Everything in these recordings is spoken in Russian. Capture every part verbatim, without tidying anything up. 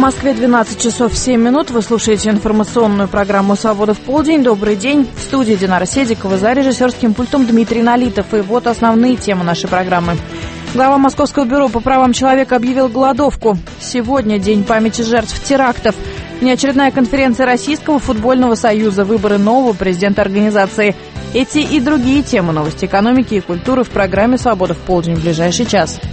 Москве двенадцать часов семь минут. Вы слушаете информационную программу «Свобода в полдень». Добрый день. В студии Динара Седикова, за режиссерским пультом Дмитрий Налитов. И вот основные темы нашей программы. Глава Московского бюро по правам человека объявил голодовку. Сегодня день памяти жертв терактов. Внеочередная конференция Российского футбольного союза. Выборы нового президента организации. Эти и другие темы новости экономики и культуры в программе «Свобода в полдень» в ближайший час.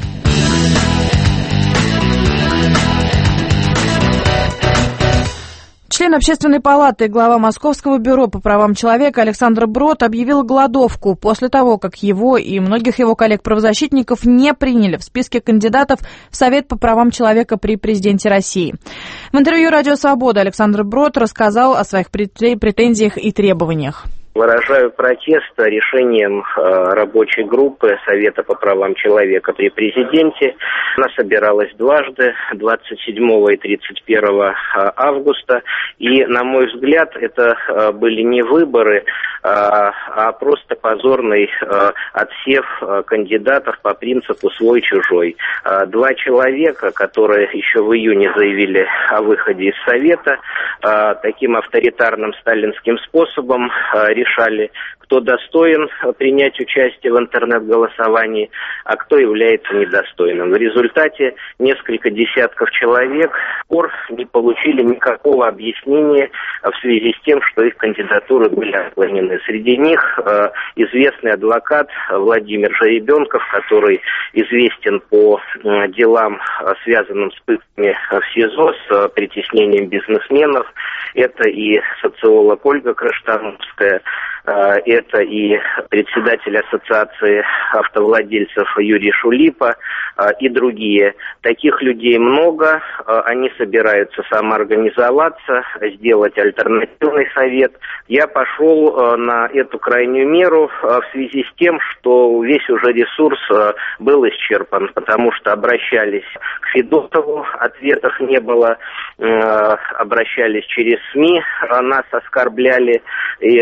Член Общественной палаты, глава Московского бюро по правам человека Александр Брод объявил голодовку после того, как его и многих его коллег-правозащитников не приняли в списке кандидатов в Совет по правам человека при президенте России. В интервью «Радио Свобода» Александр Брод рассказал о своих претензиях и требованиях. Выражаю протест решением э, рабочей группы Совета по правам человека при президенте. Она собиралась дважды, двадцать седьмого и тридцать первого августа. И, на мой взгляд, это э, были не выборы, э, а просто позорный э, отсев э, кандидатов по принципу «свой-чужой». Э, два человека, которые еще в июне заявили о выходе из Совета, э, таким авторитарным сталинским способом э, решали, кто достоин принять участие в интернет-голосовании, а кто является недостойным. В результате несколько десятков человек пор не получили никакого объяснения в связи с тем, что их кандидатуры были отклонены. Среди них э, известный адвокат Владимир Жеребенков, который известен по э, делам, э, связанным с пытками в СИЗО, с э, притеснением бизнесменов. Это и социолог Ольга Краштановская, это и председатель Ассоциации автовладельцев Юрий Шулипа и другие. Таких людей много, они собираются самоорганизоваться, сделать альтернативный совет. Я пошел на эту крайнюю меру в связи с тем, что весь уже ресурс был исчерпан, потому что обращались к Федотову, ответов не было, обращались через СМИ, нас оскорбляли, и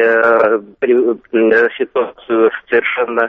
ситуацию совершенно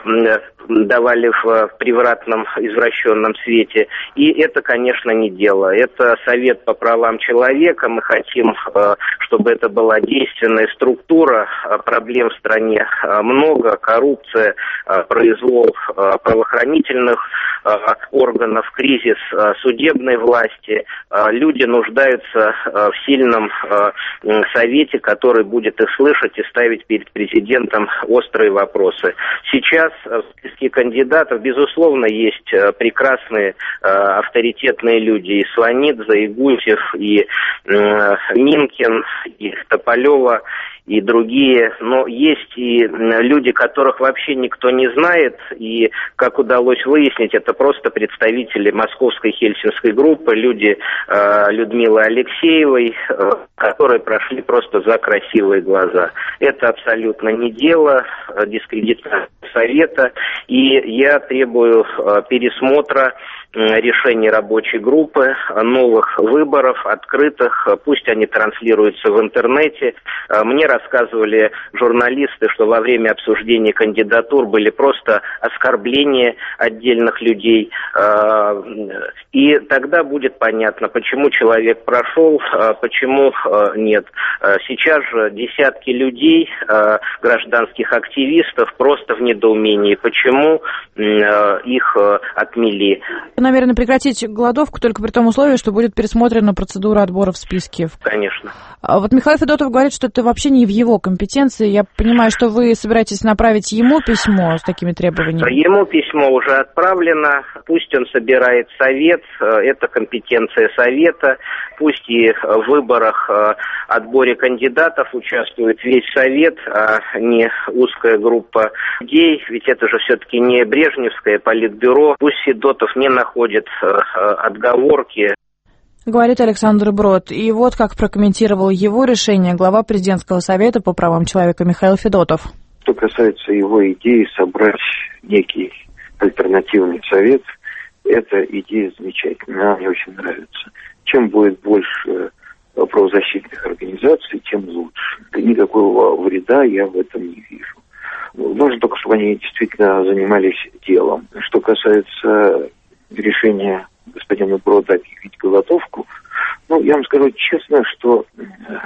давали в превратном, извращенном свете. И это, конечно, не дело. Это Совет по правам человека. Мы хотим, чтобы это была действенная структура. Проблем в стране много. Коррупция, произвол правоохранительных органов, кризис судебной власти. Люди нуждаются в сильном совете, который будет их слышать и ставить перед президентом острые вопросы. Сейчас в списке кандидатов, безусловно, есть прекрасные авторитетные люди. И Сванидзе, и Гусев, и Минкин, и Тополева, и другие, но есть и люди, которых вообще никто не знает, и, как удалось выяснить, это просто представители московской хельсинской группы, люди э, Людмилы Алексеевой, э, которые прошли просто за красивые глаза. Это абсолютно не дело, э, дискредитация Совета, и я требую э, пересмотра решений рабочей группы, новых выборов, открытых, пусть они транслируются в интернете. Мне рассказывали журналисты, что во время обсуждения кандидатур были просто оскорбления отдельных людей. И тогда будет понятно, почему человек прошел, почему нет. Сейчас же десятки людей, гражданских активистов, просто в недоумении, почему их отмели. Намерены прекратить голодовку только при том условии, что будет пересмотрена процедура отбора в списке. Конечно. А вот Михаил Федотов говорит, что это вообще не в его компетенции. Я понимаю, что вы собираетесь направить ему письмо с такими требованиями. Ему письмо уже отправлено. Пусть он собирает совет. Это компетенция совета. Пусть и в выборах, отборе кандидатов участвует весь совет, а не узкая группа людей. Ведь это же все-таки не Брежневское политбюро. Пусть Федотов не находит отговорки. Говорит Александр Брод. И вот как прокомментировал его решение глава президентского совета по правам человека Михаил Федотов. Что касается его идеи собрать некий альтернативный совет, эта идея замечательная, она мне очень нравится. Чем будет больше правозащитных организаций, тем лучше. Никакого вреда я в этом не вижу. Нужно только, чтобы они действительно занимались делом. Что касается решения господина Брода объявить голодовку, Ну, я вам скажу честно, что э,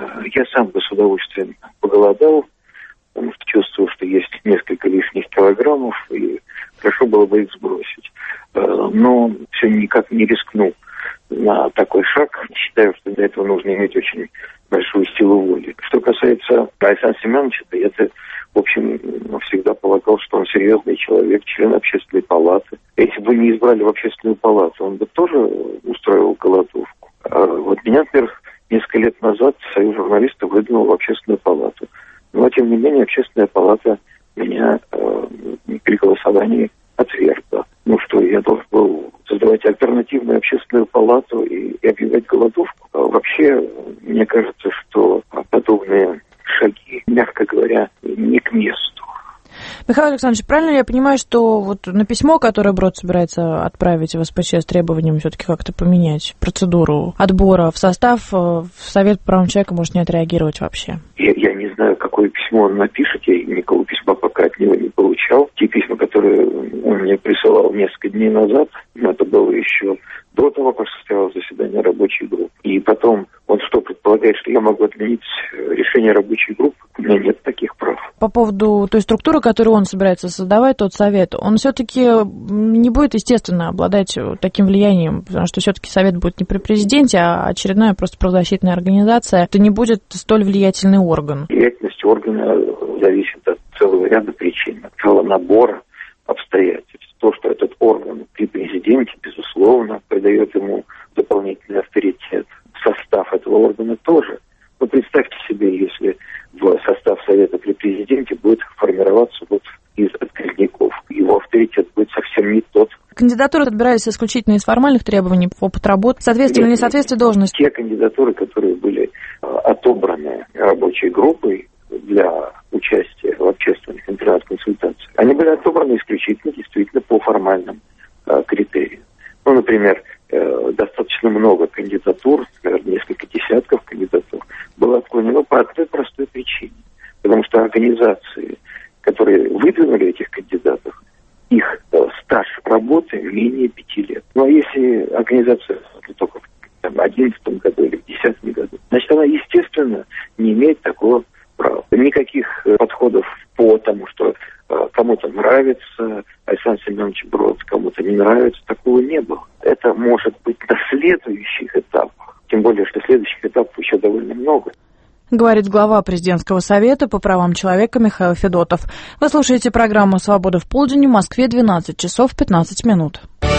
я сам бы с удовольствием поголодал, потому что чувствую, что есть несколько лишних килограммов, и хорошо было бы их сбросить. Э, но все никак не рискну на такой шаг. Считаю, что для этого нужно иметь очень большую силу воли. Что касается Александра Семеновича, то я-то, в общем, всегда полагал, что он серьезный человек, член общественной палаты. Если бы не избрали в общественную палату, он бы тоже устроил голодовку. А вот меня, например, несколько лет назад Союз журналистов выдвинул в общественную палату. Но, тем не менее, общественная палата меня э, при голосовании отвергла. Ну что, я должен был создавать альтернативную общественную палату и, и объявлять голодовку. А вообще, мне кажется, что подобные шаги, мягко говоря, не к месту. Михаил Александрович, правильно ли я понимаю, что вот на письмо, которое БРОД собирается отправить в СПЧ с требованием все-таки как-то поменять процедуру отбора в состав, в Совет по правам человека может не отреагировать вообще? Я, я не знаю, какое письмо он напишет, я никакого письма пока от него не получал. Те письма, которые он мне присылал несколько дней назад, это было еще до того, как состоялось заседание рабочей группы. И потом он что, предполагает, что я могу отменить решение рабочей группы? У меня нет таких прав. По поводу той структуры, которую он собирается создавать, тот совет, он все-таки не будет, естественно, обладать таким влиянием, потому что все-таки совет будет не при президенте, а очередная просто правозащитная организация. Это не будет столь влиятельный орган. Влиятельность органа зависит от целого ряда причин, от целого набора обстоятельств. То, что этот орган при президенте, безусловно, придает ему дополнительный авторитет. Состав этого органа тоже. Но представьте себе, если в состав Совета при президенте будет формироваться вот из отказников. Его авторитет будет совсем не тот. Кандидатуры отбирались исключительно из формальных требований, опыт работы, соответствие или несоответствие должности? Те кандидатуры, которые были отобраны рабочей группой для участия в общественных интернет-консультациях, они были отобраны исключительно действительно по формальным э, критериям. Ну, например, э, достаточно много кандидатур, наверное, несколько десятков кандидатур, было отклонено по одной простой причине. Потому что организации, которые выдвинули этих кандидатов, их э, стаж работы менее пяти лет. Ну, а если организация только в две тысячи одиннадцатом году или в две тысячи десятом году, значит, она, естественно, не имеет такого права. Никаких подходов по тому, что э, кому-то нравится Александр Семенович Брод, кому-то не нравится, такого не было. Это может быть на следующих этапах. Тем более, что следующих этапов еще довольно много. Говорит глава Президентского совета по правам человека Михаил Федотов. Вы слушаете программу «Свобода в полдень», в Москве двенадцать часов пятнадцать минут.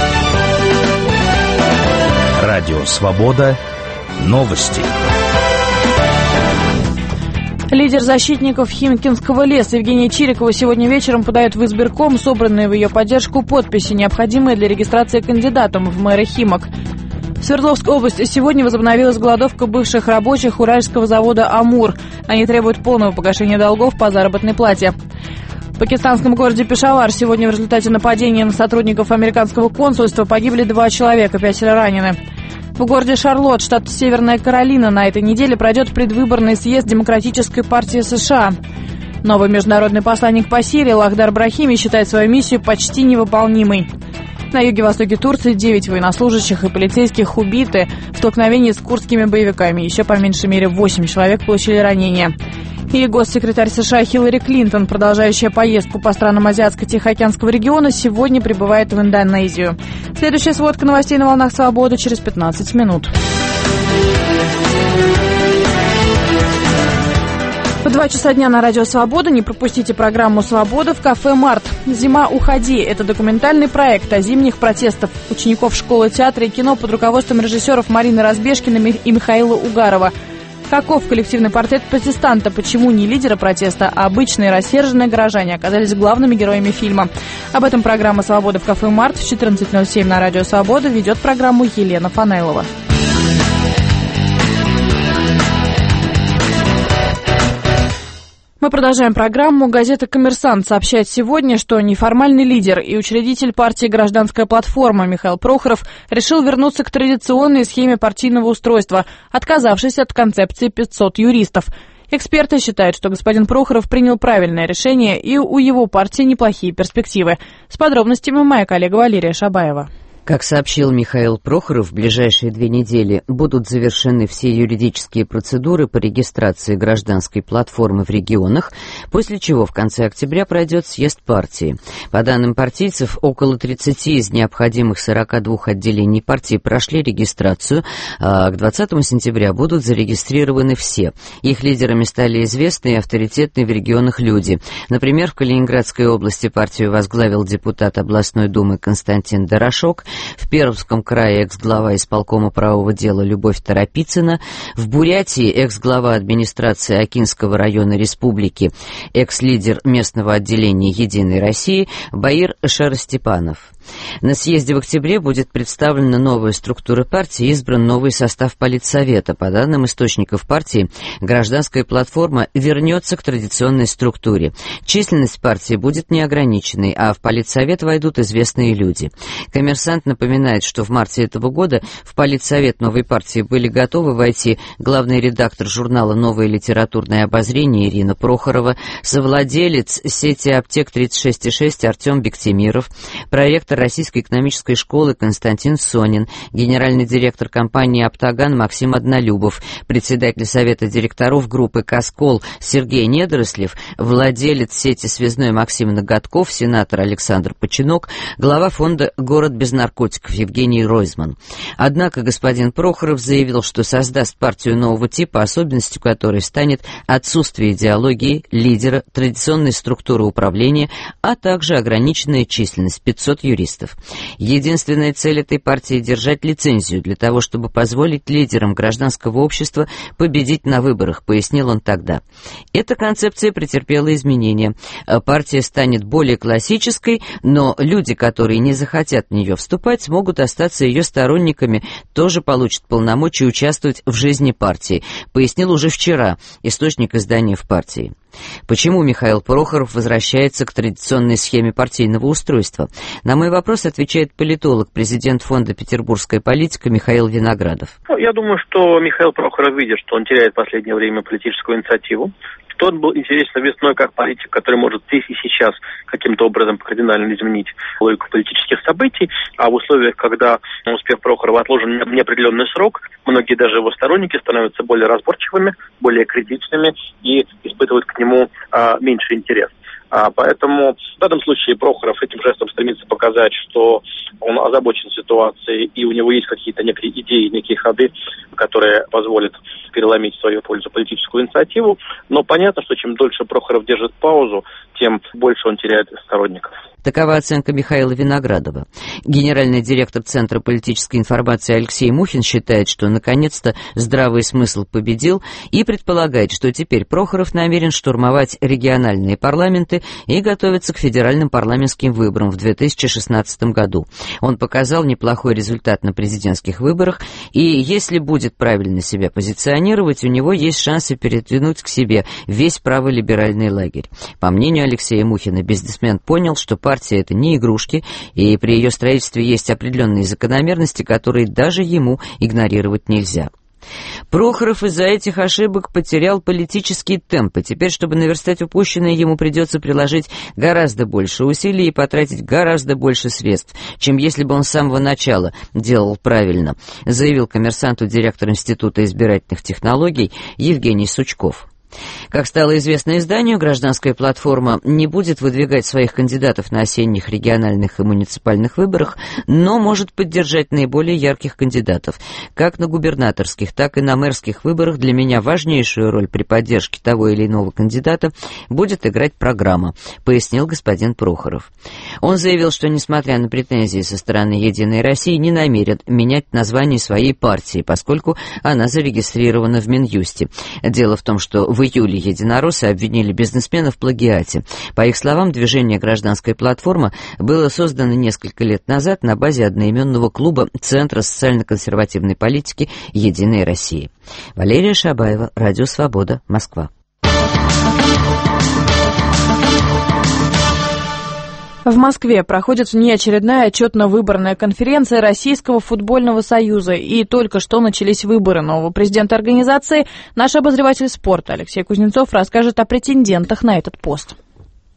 Радио «Свобода». Новости. Лидер защитников Химкинского леса Евгения Чирикова сегодня вечером подает в избирком собранные в ее поддержку подписи, необходимые для регистрации кандидатом в мэры Химок. В Свердловской области сегодня возобновилась голодовка бывших рабочих уральского завода «Амур». Они требуют полного погашения долгов по заработной плате. В пакистанском городе Пешавар сегодня в результате нападения на сотрудников американского консульства погибли два человека, пятеро ранены. В городе Шарлотт, штат Северная Каролина, на этой неделе пройдет предвыборный съезд Демократической партии США. Новый международный посланник по Сирии Лахдар Брахими считает свою миссию почти невыполнимой. На юге-востоке Турции девять военнослужащих и полицейских убиты в столкновении с курдскими боевиками. Еще по меньшей мере восемь человек получили ранения. И госсекретарь США Хиллари Клинтон, продолжающая поездку по странам Азиатско-Тихоокеанского региона, сегодня прибывает в Индонезию. Следующая сводка новостей на волнах «Свободы» через пятнадцать минут. В два часа дня на радио «Свобода» не пропустите программу «Свобода» в кафе «Март». «Зима, уходи» — это документальный проект о зимних протестах учеников школы театра и кино под руководством режиссеров Марины Разбежкиной и Михаила Угарова. Каков коллективный портрет протестанта? Почему не лидера протеста, а обычные рассерженные горожане оказались главными героями фильма? Об этом программа «Свобода» в кафе «Март» в четырнадцать ноль семь на радио «Свобода» ведет программу Елена Фанайлова. Мы продолжаем программу. Газета «Коммерсант» сообщает сегодня, что неформальный лидер и учредитель партии «Гражданская платформа» Михаил Прохоров решил вернуться к традиционной схеме партийного устройства, отказавшись от концепции пятисот юристов. Эксперты считают, что господин Прохоров принял правильное решение, и у его партии неплохие перспективы. С подробностями моя коллега Валерия Шабаева. Как сообщил Михаил Прохоров, в ближайшие две недели будут завершены все юридические процедуры по регистрации гражданской платформы в регионах, после чего в конце октября пройдет съезд партии. По данным партийцев, около тридцати из необходимых сорока двух отделений партии прошли регистрацию, а к двадцатому сентября будут зарегистрированы все. Их лидерами стали известные и авторитетные в регионах люди. Например, в Калининградской области партию возглавил депутат областной думы Константин Дорошок, в Пермском крае экс-глава исполкома правового дела Любовь Торопицына, в Бурятии экс-глава администрации Акинского района республики, экс-лидер местного отделения «Единой России» Баир Шаростепанов. На съезде в октябре будет представлена новая структура партии и избран новый состав политсовета. По данным источников партии, гражданская платформа вернется к традиционной структуре. Численность партии будет неограниченной, а в политсовет войдут известные люди. «Коммерсант» напоминает, что в марте этого года в политсовет новой партии были готовы войти главный редактор журнала «Новое литературное обозрение» Ирина Прохорова, совладелец сети аптек тридцать шесть и шесть Артем Бектимиров, проректор Российской экономической школы Константин Сонин, генеральный директор компании «Оптаган» Максим Однолюбов, председатель совета директоров группы «Каскол» Сергей Недорослев, владелец сети связной Максим Ноготков, сенатор Александр Починок, глава фонда «Город без наркотиков» Евгений Ройзман. Однако господин Прохоров заявил, что создаст партию нового типа, особенностью которой станет отсутствие идеологии, лидера, традиционной структуры управления, а также ограниченная численность пятьсот юристов. Единственная цель этой партии — держать лицензию для того, чтобы позволить лидерам гражданского общества победить на выборах, пояснил он тогда. Эта концепция претерпела изменения. Партия станет более классической, но люди, которые не захотят в нее вступать, смогут остаться ее сторонниками, тоже получат полномочия участвовать в жизни партии, пояснил уже вчера источник издания «В партии». Почему Михаил Прохоров возвращается к традиционной схеме партийного устройства? На мой вопрос отвечает политолог, президент фонда «Петербургская политика» Михаил Виноградов. Я думаю, что Михаил Прохоров видит, что он теряет в последнее время политическую инициативу, что он был интересен весной как политик, который может здесь и сейчас каким-то образом кардинально изменить логику политических событий, а в условиях, когда успех Прохорова отложен на неопределенный срок, многие даже его сторонники становятся более разборчивыми, более критичными и испытывают к нему а, меньше интерес. А, поэтому в данном случае Прохоров этим жестом стремится показать, что он озабочен ситуацией, и у него есть какие-то некие идеи, некие ходы, которые позволят переломить в свою пользу политическую инициативу. Но понятно, что чем дольше Прохоров держит паузу, тем больше он теряет сторонников. Такова оценка Михаила Виноградова. Генеральный директор Центра политической информации Алексей Мухин считает, что наконец-то здравый смысл победил, и предполагает, что теперь Прохоров намерен штурмовать региональные парламенты и готовиться к федеральным парламентским выборам в две тысячи шестнадцатом году. Он показал неплохой результат на президентских выборах, и если будет правильно себя позиционировать, у него есть шансы передвинуть к себе весь праволиберальный лагерь. По мнению Алексея Мухина, бизнесмен понял, что партия Партия — это не игрушки, и при ее строительстве есть определенные закономерности, которые даже ему игнорировать нельзя. Прохоров из-за этих ошибок потерял политический темп, и теперь, чтобы наверстать упущенное, ему придется приложить гораздо больше усилий и потратить гораздо больше средств, чем если бы он с самого начала делал правильно, заявил «Коммерсанту» директор Института избирательных технологий Евгений Сучков. Как стало известно изданию, гражданская платформа не будет выдвигать своих кандидатов на осенних региональных и муниципальных выборах, но может поддержать наиболее ярких кандидатов. Как на губернаторских, так и на мэрских выборах для меня важнейшую роль при поддержке того или иного кандидата будет играть программа, пояснил господин Прохоров. Он заявил, что, несмотря на претензии со стороны «Единой России», не намерен менять название своей партии, поскольку она зарегистрирована в Минюсте. Дело в том, что в В июле единороссы обвинили бизнесмена в плагиате. По их словам, движение «Гражданская платформа» было создано несколько лет назад на базе одноименного клуба Центра социально-консервативной политики «Единой России». Валерия Шабаева, Радио Свобода, Москва. В Москве проходит внеочередная отчетно-выборная конференция Российского футбольного союза, и только что начались выборы нового президента организации. Наш обозреватель спорта Алексей Кузнецов расскажет о претендентах на этот пост.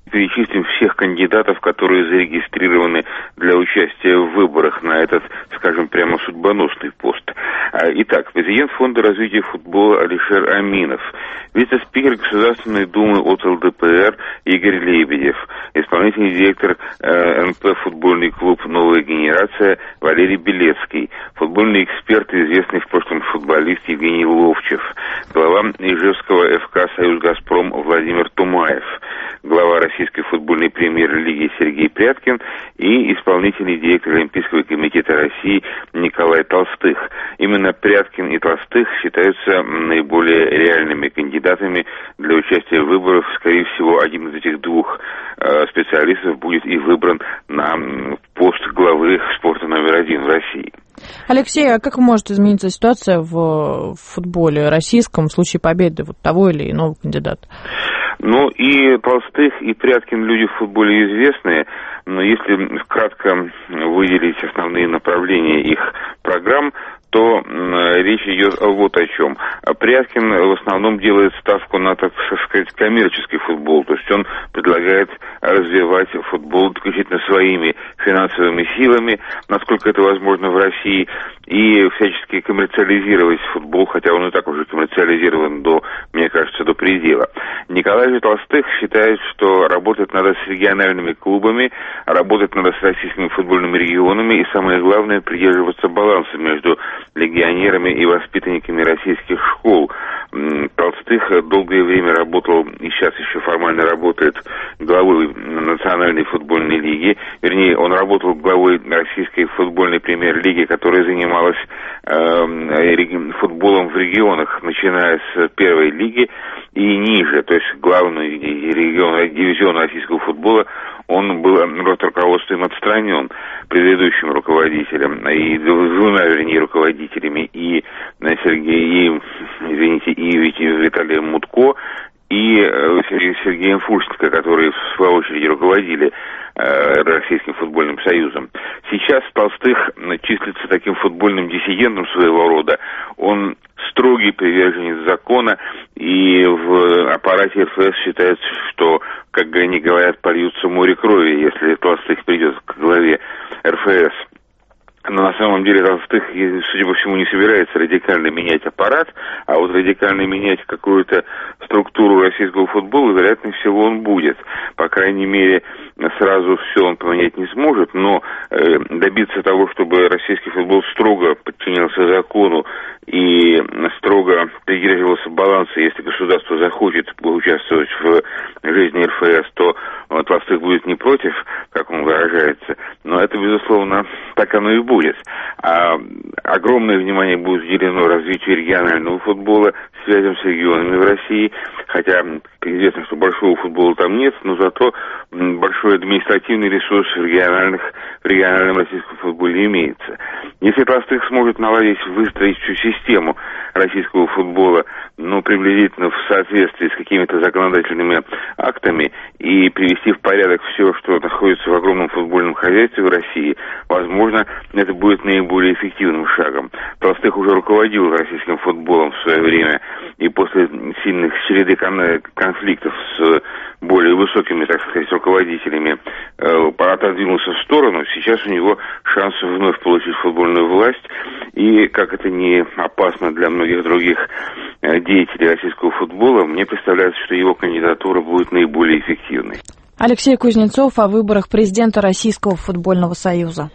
Перечислим всех кандидатов, которые зарегистрированы для участия в выборах на этот, скажем, прямо судьбоносный пост. Итак, президент Фонда развития футбола Алишер Аминов, вице-спикер Государственной Думы от эл дэ пэ эр Игорь Лебедев, исполнительный директор эн пэ «Футбольный клуб «Новая генерация» Валерий Белецкий, футбольный эксперт и известный в прошлом футболист Евгений Ловчев, глава Ижевского эф ка «Союз Газпром» Владимир Тумаев, глава Российской футбольной премьер-лиги Сергей Пряткин и исполнительный директор Олимпийского комитета России Николай Толстых. Именно Пряткин и Толстых считаются наиболее реальными кандидатами для участия в выборах. Скорее всего, один из этих двух э, специалистов будет и выбран на пост главы спорта номер один в России. Алексей, а как может измениться ситуация в футболе российском в случае победы вот того или иного кандидата? Ну, и Толстых, и Пряткин люди в футболе известные, но если кратко выделить основные направления их программ, то э, речь идет вот о чем. Пряткин в основном делает ставку на, так сказать, коммерческий футбол, то есть он предлагает развивать футбол исключительно своими финансовыми силами, насколько это возможно в России, и всячески коммерциализировать футбол, хотя он и так уже коммерциализирован до, мне кажется, до предела. Николай же Толстых считает, что работать надо с региональными клубами, работать надо с российскими футбольными регионами, и самое главное, придерживаться баланса между легионерами и воспитанниками российских школ. Толстых долгое время работал, и сейчас еще формально работает, главой Национальной футбольной лиги. Вернее, он работал главой Российской футбольной премьер-лиги, которая занималась э, футболом в регионах, начиная с первой лиги и ниже. То есть главный регион, дивизион российского футбола, он был от руководством отстранен предыдущим руководителем, и двумя, вернее, руководителями, и Сергеем, извините, и Виталием Мутко, и Сергеем Фурсенко, которые, в свою очередь, руководили Российским футбольным союзом. Сейчас Толстых числится таким футбольным диссидентом своего рода. Он строгий приверженец закона, и в аппарате эр эф эс считается, что, как они говорят, польются море крови, если Толстых придет к главе эр эф эс. Но на самом деле Толстых, судя по всему, не собирается радикально менять аппарат, а вот радикально менять какую-то структуру российского футбола, вероятно всего, он будет. По крайней мере, сразу все он поменять не сможет, но э, добиться того, чтобы российский футбол строго подчинялся закону и строго придерживался баланса, если государство захочет участвовать в жизни эр эф эс, то Толстых будет не против, как он выражается, но это, безусловно, так оно и будет. А огромное внимание будет уделено развитию регионального футбола, связям с регионами в России, хотя известно, что большого футбола там нет, но зато большой административный ресурс в, региональных, в региональном российском футболе имеется. Если Толстых сможет наладить, выстроить всю систему российского футбола, ну, приблизительно в соответствии с какими-то законодательными актами и привести в порядок все, что находится в огромном футбольном хозяйстве в России, возможно, это будет наиболее эффективным шагом. Толстых уже руководил российским футболом в свое время, и после сильных череды конфликтов с более высокими, так сказать, руководителями э, отодвинулся в сторону. Сейчас у него шанс вновь получить футбольную власть, и, как это не опасно для многих других э, деятелей российского футбола, мне представляется, что его кандидатура будет наиболее эффективной. Алексей Кузнецов о выборах президента Российского футбольного союза.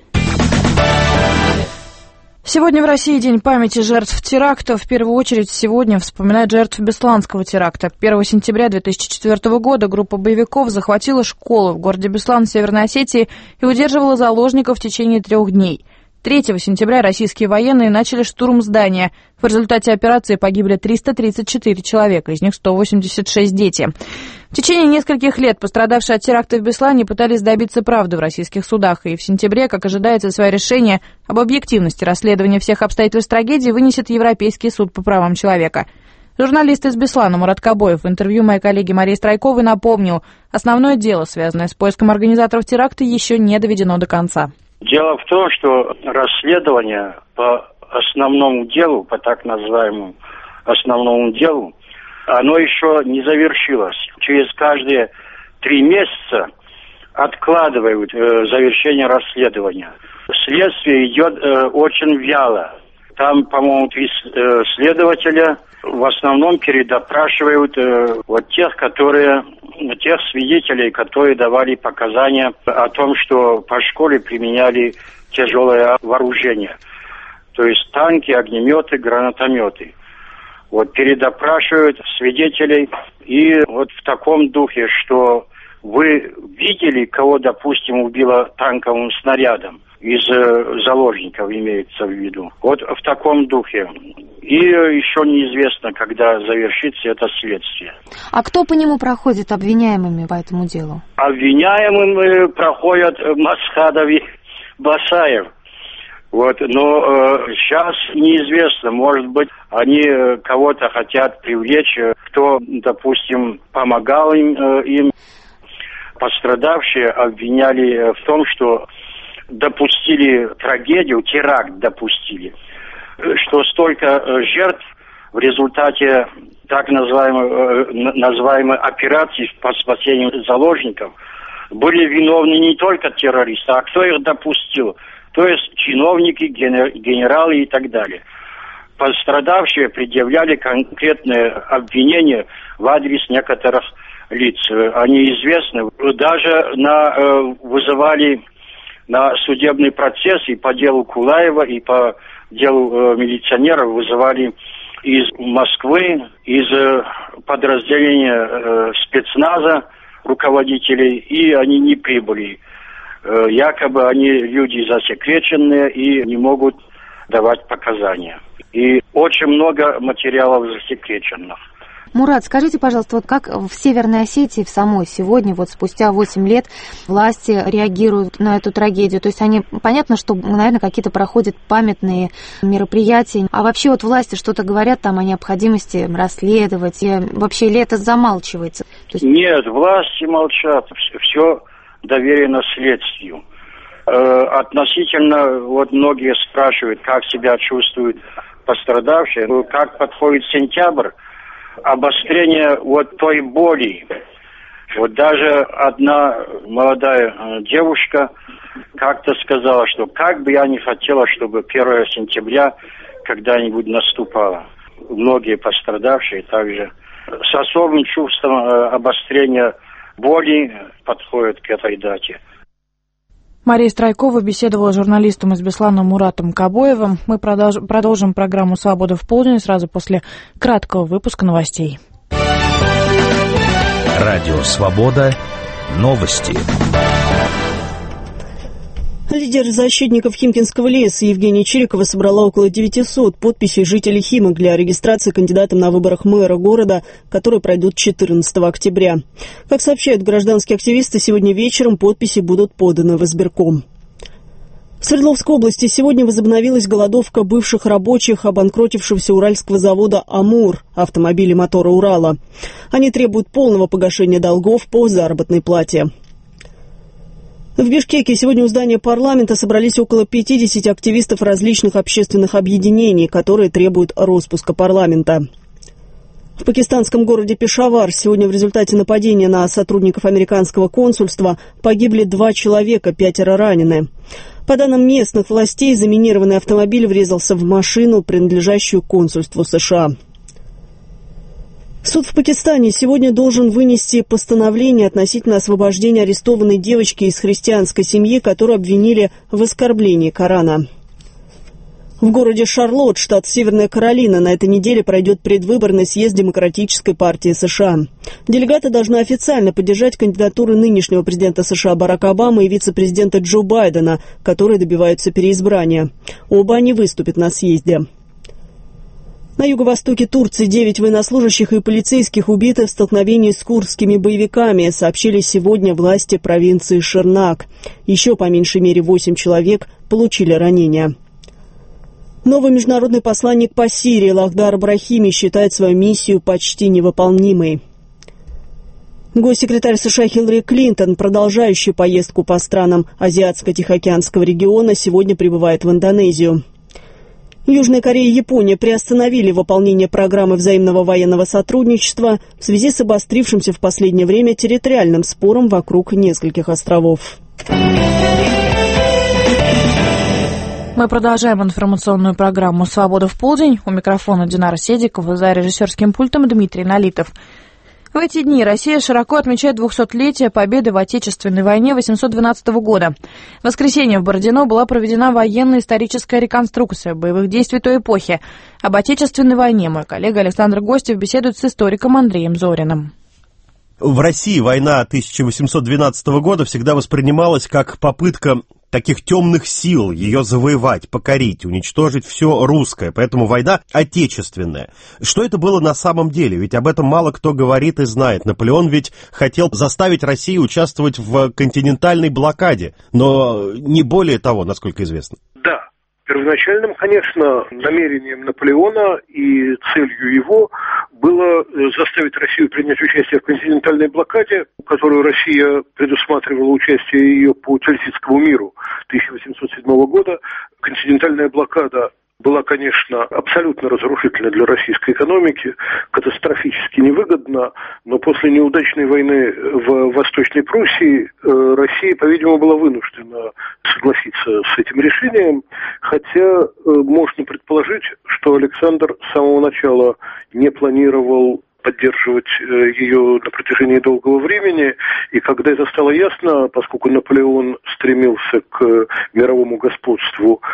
Сегодня в России День памяти жертв теракта. В первую очередь сегодня вспоминают жертв Бесланского теракта. первого сентября две тысячи четвёртого года группа боевиков захватила школу в городе Беслан, Северной Осетии, и удерживала заложников в течение трех дней. третьего сентября российские военные начали штурм здания. В результате операции погибли триста тридцать четыре человека, из них сто восемьдесят шесть дети. В течение нескольких лет пострадавшие от теракта в Беслане пытались добиться правды в российских судах, и в сентябре, как ожидается, свое решение об объективности расследования всех обстоятельств трагедии вынесет Европейский суд по правам человека. Журналист из Беслана Мурат Кабоев в интервью моей коллеге Марии Страйковой напомнил, основное дело, связанное с поиском организаторов теракта, еще не доведено до конца. Дело в том, что расследование по основному делу, по так называемому основному делу, оно еще не завершилось. Через каждые три месяца откладывают э, завершение расследования. Следствие идет э, очень вяло. Там, по-моему, три э, следователя в основном передопрашивают э, вот тех, которые, тех свидетелей, которые давали показания о том, что по школе применяли тяжелое вооружение. То есть танки, огнеметы, гранатометы. Вот передопрашивают свидетелей. И вот в таком духе, что вы видели, кого, допустим, убило танковым снарядом из э, заложников, имеется в виду. Вот в таком духе. И еще неизвестно, когда завершится это следствие. А кто по нему проходит обвиняемыми по этому делу? Обвиняемыми проходят Масхадов и Басаев. Вот, но э, сейчас неизвестно, может быть, они э, кого-то хотят привлечь, э, кто, допустим, помогал им, э, им. Пострадавшие обвиняли э, в том, что допустили трагедию, теракт допустили, э, что столько э, жертв в результате так называемой, э, называемой операции по спасению заложников были виновны не только террористы, а кто их допустил. То есть чиновники, генералы и так далее. Пострадавшие предъявляли конкретные обвинения в адрес некоторых лиц. Они известны. Даже на, э, вызывали на судебный процесс и по делу Кулаева, и по делу э, милиционеров вызывали из Москвы, из э, подразделения э, спецназа руководителей, и они не прибыли. Якобы они люди засекреченные и не могут давать показания. И очень много материалов засекреченных. Мурат, скажите, пожалуйста, вот как в Северной Осетии в самой сегодня, вот спустя восемь лет, власти реагируют на эту трагедию? То есть они, понятно, что, наверное, какие-то проходят памятные мероприятия. А вообще вот власти что-то говорят там о необходимости расследовать? И вообще ли это замалчивается? То есть... Нет, власти молчат. Все доверено следствию. Э, относительно, вот многие спрашивают, как себя чувствуют пострадавшие. Ну, как подходит сентябрь, обострение вот той боли. Вот даже одна молодая э, девушка как-то сказала, что как бы я не хотела, чтобы первое сентября когда-нибудь наступало. Многие пострадавшие также с особым чувством э, обострения боли подходит к этой дате. Мария Страйкова беседовала с журналистом из Беслана Муратом Кабоевым. Мы продолж... продолжим программу «Свобода в полдень» сразу после краткого выпуска новостей. Радио «Свобода». Новости. Лидер защитников Химкинского леса Евгения Чирикова собрала около девятисот подписей жителей Химок для регистрации кандидатом на выборах мэра города, которые пройдут четырнадцатого октября. Как сообщают гражданские активисты, сегодня вечером подписи будут поданы в избирком. В Свердловской области сегодня возобновилась голодовка бывших рабочих обанкротившегося уральского завода «Амур» автомобилей мотора «Урала». Они требуют полного погашения долгов по заработной плате. В Бишкеке сегодня у здания парламента собрались около пятидесяти активистов различных общественных объединений, которые требуют распуска парламента. В пакистанском городе Пешавар сегодня в результате нападения на сотрудников американского консульства погибли два человека, пятеро ранены. По данным местных властей, заминированный автомобиль врезался в машину, принадлежащую консульству США. Суд в Пакистане сегодня должен вынести постановление относительно освобождения арестованной девочки из христианской семьи, которую обвинили в оскорблении Корана. В городе Шарлотт, штат Северная Каролина, на этой неделе пройдет предвыборный съезд Демократической партии США. Делегаты должны официально поддержать кандидатуры нынешнего президента США Барака Обамы и вице-президента Джо Байдена, которые добиваются переизбрания. Оба они выступят на съезде. На юго-востоке Турции девять военнослужащих и полицейских убиты в столкновении с курдскими боевиками, сообщили сегодня власти провинции Ширнак. Еще по меньшей мере восемь человек получили ранения. Новый международный посланник по Сирии Лахдар Брахими считает свою миссию почти невыполнимой. Госсекретарь США Хиллари Клинтон, продолжающий поездку по странам Азиатско-Тихоокеанского региона, сегодня прибывает в Индонезию. Южная Корея и Япония приостановили выполнение программы взаимного военного сотрудничества в связи с обострившимся в последнее время территориальным спором вокруг нескольких островов. Мы продолжаем информационную программу «Свобода в полдень». У микрофона Динара Седикова, за режиссерским пультом Дмитрий Налитов. В эти дни Россия широко отмечает двухсотлетие победы в Отечественной войне восемьсот двенадцатого года. В воскресенье в Бородино была проведена военно-историческая реконструкция боевых действий той эпохи. Об Отечественной войне мой коллега Александр Гостев беседует с историком Андреем Зориным. В России война тысяча восемьсот двенадцатого года всегда воспринималась как попытка таких темных сил ее завоевать, покорить, уничтожить все русское. Поэтому война отечественная. Что это было на самом деле? Ведь об этом мало кто говорит и знает. Наполеон ведь хотел заставить Россию участвовать в континентальной блокаде, но не более того, насколько известно. Да. Первоначальным, конечно, намерением Наполеона и целью его было заставить Россию принять участие в континентальной блокаде, которую Россия предусматривала участие ее по Тильзитскому миру тысяча восемьсот седьмого года. Континентальная блокада была, конечно, абсолютно разрушительна для российской экономики, катастрофически невыгодна, но после неудачной войны в Восточной Пруссии э, Россия, по-видимому, была вынуждена согласиться с этим решением, хотя э, можно предположить, что Александр с самого начала не планировал поддерживать ее на протяжении долгого времени, и когда это стало ясно, поскольку Наполеон стремился к мировому господству,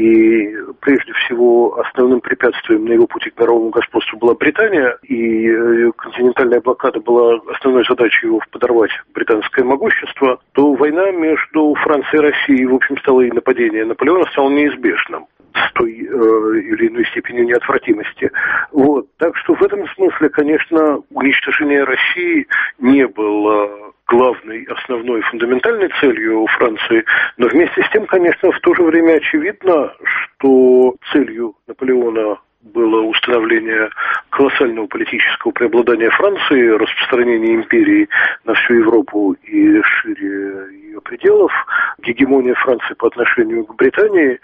и прежде всего основным препятствием на его пути к мировому господству была Британия, и континентальная блокада была основной задачей его подорвать британское могущество, то война между Францией и Россией, в общем, стала и нападение Наполеона стало неизбежным с той э, или иной степенью неотвратимости. Вот. Так что в этом смысле, конечно, уничтожение России не было главной, основной, фундаментальной целью Франции, но вместе с тем, конечно, в то же время очевидно, что целью Наполеона было установление колоссального политического преобладания Франции, распространение империи на всю Европу и шире ее пределов, гегемония Франции по отношению к Британии,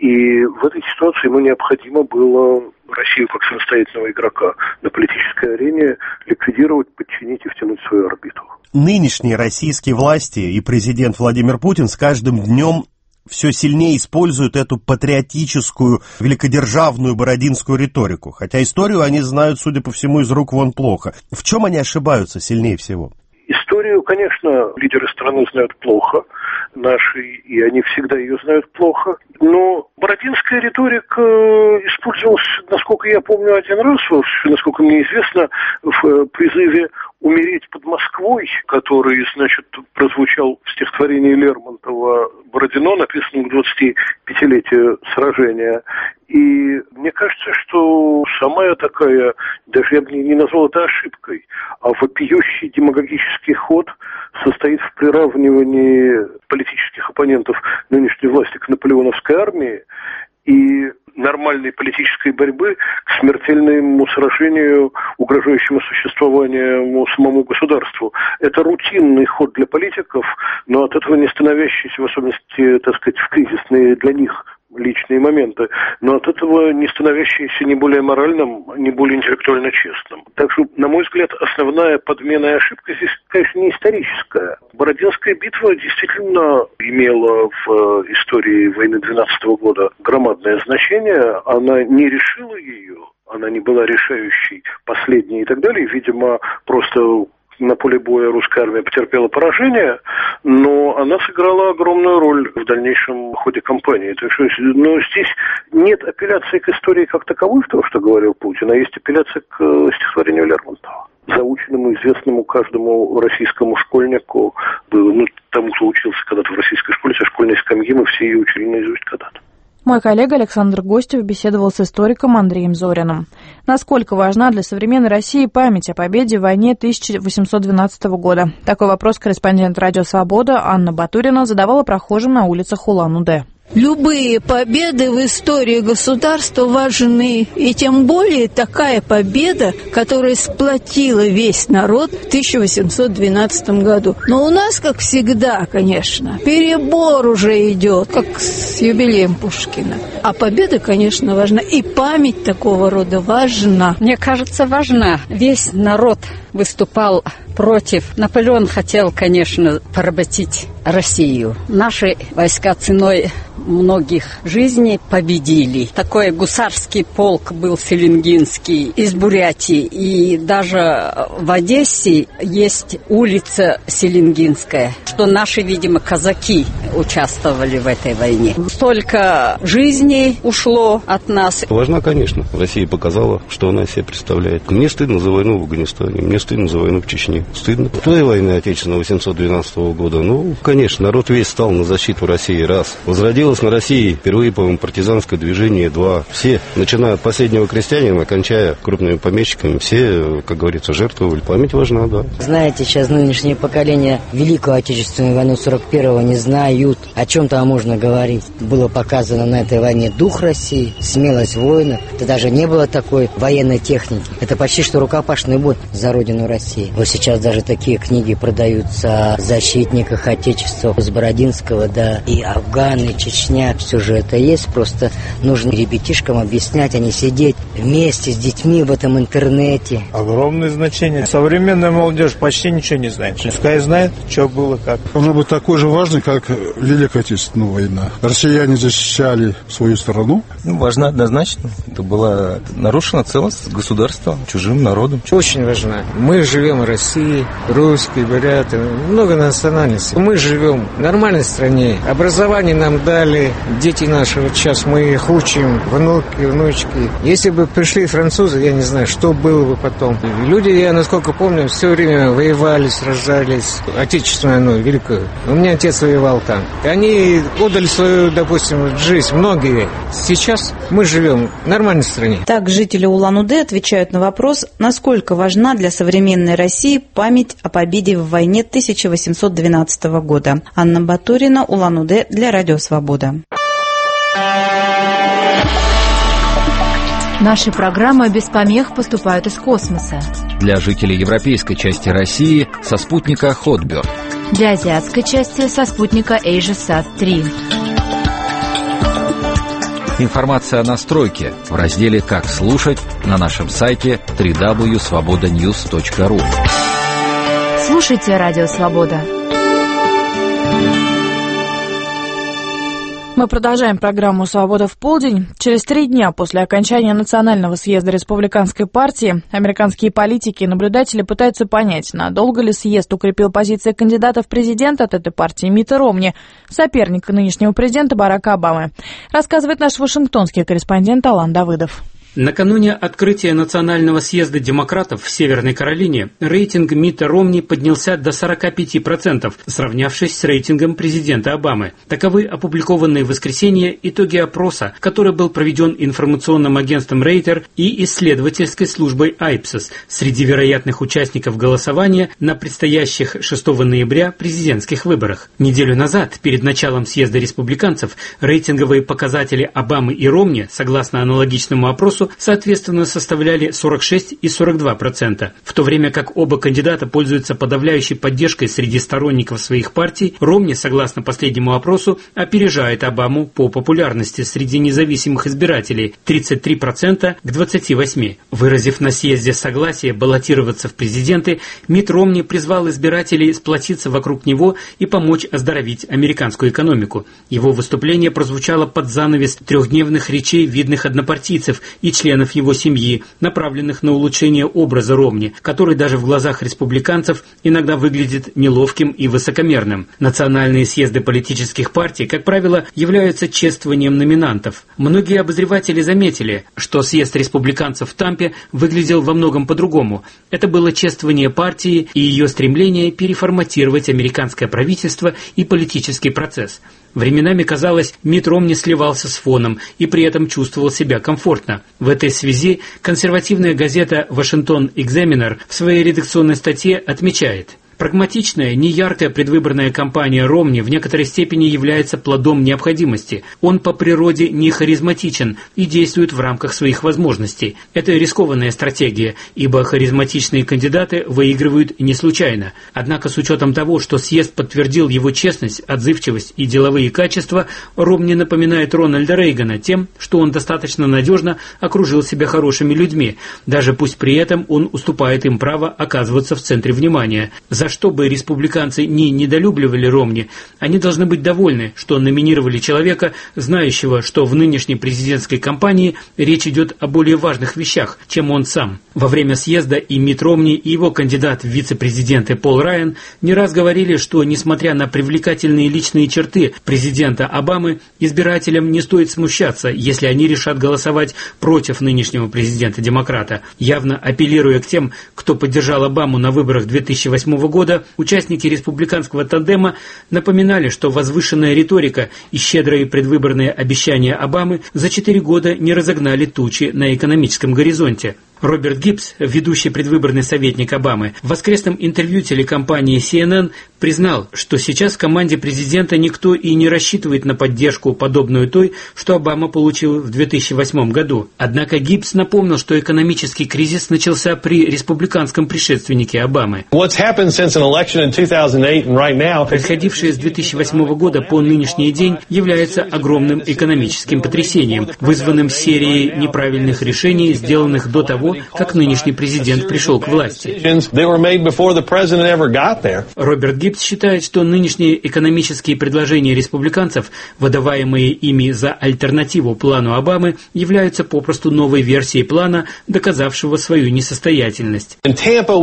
и в этой ситуации ему необходимо было Россию как самостоятельного игрока на политической арене ликвидировать, подчинить и втянуть в свою орбиту. Нынешние российские власти и президент Владимир Путин с каждым днем все сильнее используют эту патриотическую, великодержавную бородинскую риторику. Хотя историю они знают, судя по всему, из рук вон плохо. В чем они ошибаются сильнее всего? Историю, конечно, лидеры страны знают плохо, наши, и они всегда ее знают плохо. Но бородинская риторика использовалась, насколько я помню, один раз, насколько мне известно, в призыве «Умереть под Москвой», который, значит, прозвучал в стихотворении Лермонтова «Бородино», написанном к двадцатипятилетию сражения. И мне кажется, что самая такая, даже я бы не назвал это ошибкой, а вопиющий демагогический ход состоит в приравнивании политических оппонентов нынешней власти к наполеоновской армии и нормальной политической борьбы к смертельному сражению, угрожающему существованию самому государству. Это рутинный ход для политиков, но от этого не становящийся, в особенности, так сказать, в кризисные для них личные моменты, но от этого не становящийся ни более моральным, ни более интеллектуально честным. Так что, на мой взгляд, основная подмена и ошибка здесь, конечно, не историческая. Бородинская битва действительно имела в истории войны двенадцатого года громадное значение. Она не решила ее, она не была решающей, последней и так далее. Видимо, просто на поле боя русская армия потерпела поражение, но она сыграла огромную роль в дальнейшем ходе кампании. Так что, но здесь нет апелляции к истории как таковой, в том, что говорил Путин, а есть апелляция к стихотворению Лермонтова, заученному, известному каждому российскому школьнику, ну, тому, кто учился когда-то в российской школе, со школьной скамьи, мы все ее учили наизусть когда-то. Мой коллега Александр Гостев беседовал с историком Андреем Зориным. Насколько важна для современной России память о победе в войне тысяча восемьсот двенадцатого года? Такой вопрос корреспондент «Радио Свобода» Анна Батурина задавала прохожим на улицах Улан-Удэ. Любые победы в истории государства важны, и тем более такая победа, которая сплотила весь народ в тысяча восемьсот двенадцатом году. Но у нас, как всегда, конечно, перебор уже идет, как с юбилеем Пушкина. А победа, конечно, важна. И память такого рода важна. Мне кажется, важна. Весь народ выступал против. Наполеон хотел, конечно, поработить Россию. Наши войска ценой многих жизней победили. Такой гусарский полк был селенгинский из Бурятии. И даже в Одессе есть улица Селенгинская, что наши, видимо, казаки участвовали в этой войне. Столько жизней ушло от нас. Важна, конечно. Россия показала, что она из себя представляет. Мне стыдно за войну в Афганистане, мне стыдно за войну в Чечне. Стыдно. Той войны отечественной восемьсот двенадцатого года, ну, конечно, народ весь стал на защиту России, раз. Возродилось на России впервые, по-моему, партизанское движение, два. Все, начиная от последнего крестьянина, кончая крупными помещиками, все, как говорится, жертвовали. Память важна, да. Знаете, сейчас нынешнее поколение Великую Отечественную войну сорок первого не знают. О чем там можно говорить? Было показано на этой войне дух России, смелость воинов. Это даже не было такой военной техники. Это почти что рукопашный бой за родину России. Вот сейчас даже такие книги продаются о защитниках Отечества с Бородинского, да, и Афган, и Чечня. Все же это есть. Просто нужно ребятишкам объяснять, а не сидеть вместе с детьми в этом интернете. Огромное значение. Современная молодежь почти ничего не знает. Пускай знает, что было, как. Она бы такой же важной, как Великая Отечественная война. Россияне защищали свою страну. Ну, важно однозначно. Это была нарушена целостность государства чужим народом. Очень важна. Мы живем в России, русские, буряты, много национальностей. Мы живем в нормальной стране. Образование нам дали, дети наши, вот сейчас мы их учим, внуки, внучки. Если бы пришли французы, я не знаю, что было бы потом. Люди, я насколько помню, все время воевали, сражались. Отечественную войну, великую. У меня отец воевал там. И они отдали свою, допустим, жизнь, многие. Сейчас мы живем в нормальной стране. Так жители Улан-Удэ отвечают на вопрос, насколько важна для современной России память о победе в войне тысяча восемьсот двенадцатого года. Анна Батурина, Улан-Удэ, для Радио Свобода. Наши программы без помех поступают из космоса. Для жителей европейской части России со спутника Хотберд. Для азиатской части со спутника AsiaSat три. Информация о настройке в разделе «Как слушать» на нашем сайте дабл ю дабл ю дабл ю точка свобода ньюс точка ру. Слушайте Радио Свобода. Мы продолжаем программу «Свобода в полдень». Через три дня после окончания Национального съезда Республиканской партии американские политики и наблюдатели пытаются понять, надолго ли съезд укрепил позиции кандидата в президент от этой партии Митта Ромни, соперника нынешнего президента Барака Обамы. Рассказывает наш вашингтонский корреспондент Алан Давыдов. Накануне открытия Национального съезда демократов в Северной Каролине рейтинг Митта Ромни поднялся до сорок пять процентов, сравнявшись с рейтингом президента Обамы. Таковы опубликованные в воскресенье итоги опроса, который был проведен информационным агентством Рейтер и исследовательской службой Айпсос среди вероятных участников голосования на предстоящих шестого ноября президентских выборах. Неделю назад, перед началом съезда республиканцев, рейтинговые показатели Обамы и Ромни, согласно аналогичному опросу, соответственно, составляли сорок шесть и сорок два процента. В то время как оба кандидата пользуются подавляющей поддержкой среди сторонников своих партий, Ромни, согласно последнему опросу, опережает Обаму по популярности среди независимых избирателей – тридцать три процента к двадцати восьми процентам. Выразив на съезде согласие баллотироваться в президенты, Митт Ромни призвал избирателей сплотиться вокруг него и помочь оздоровить американскую экономику. Его выступление прозвучало под занавес трехдневных речей видных однопартийцев и членов его семьи, направленных на улучшение образа Ромни, который даже в глазах республиканцев иногда выглядит неловким и высокомерным. Национальные съезды политических партий, как правило, являются чествованием номинантов. Многие обозреватели заметили, что съезд республиканцев в Тампе выглядел во многом по-другому. Это было чествование партии и ее стремление переформатировать американское правительство и политический процесс. Временами, казалось, Митт Ромни сливался с фоном и при этом чувствовал себя комфортно. В этой связи консервативная газета «Вашингтон Экзаменер» в своей редакционной статье отмечает: Прагматичная, неяркая предвыборная кампания Ромни в некоторой степени является плодом необходимости. Он по природе не харизматичен и действует в рамках своих возможностей. Это рискованная стратегия, ибо харизматичные кандидаты выигрывают не случайно. Однако с учетом того, что съезд подтвердил его честность, отзывчивость и деловые качества, Ромни напоминает Рональда Рейгана тем, что он достаточно надежно окружил себя хорошими людьми, даже пусть при этом он уступает им право оказываться в центре внимания. За что бы республиканцы ни недолюбливали Ромни, они должны быть довольны, что номинировали человека, знающего, что в нынешней президентской кампании речь идет о более важных вещах, чем он сам. Во время съезда и Митт Ромни, и его кандидат в вице-президенты Пол Райан не раз говорили, что, несмотря на привлекательные личные черты президента Обамы, избирателям не стоит смущаться, если они решат голосовать против нынешнего президента-демократа. Явно апеллируя к тем, кто поддержал Обаму на выборах две тысячи восьмого года, участники республиканского тандема напоминали, что возвышенная риторика и щедрые предвыборные обещания Обамы за четыре года не разогнали тучи на экономическом горизонте. Роберт Гиббс, ведущий предвыборный советник Обамы, в воскресном интервью телекомпании си эн эн признал, что сейчас в команде президента никто и не рассчитывает на поддержку, подобную той, что Обама получил в две тысячи восьмом году. Однако Гиббс напомнил, что экономический кризис начался при республиканском предшественнике Обамы. Происходившее с две тысячи восьмого года по нынешний день является огромным экономическим потрясением, вызванным серией неправильных решений, сделанных до того, как нынешний президент пришел к власти. Роберт Гиббс считает, что нынешние экономические предложения республиканцев, выдаваемые ими за альтернативу плану Обамы, являются попросту новой версией плана, доказавшего свою несостоятельность. На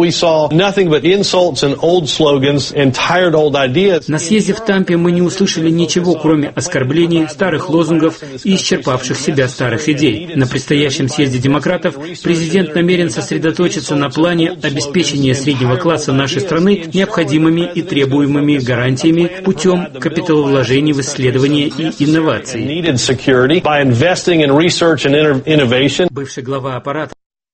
съезде в Тампе мы не услышали ничего, кроме оскорблений, старых лозунгов и исчерпавших себя старых идей. На предстоящем съезде демократов президент намерен сосредоточиться на плане обеспечения среднего класса нашей страны необходимыми и требуемыми гарантиями путем капиталовложений в исследования и инновации. Бывший глава аппарата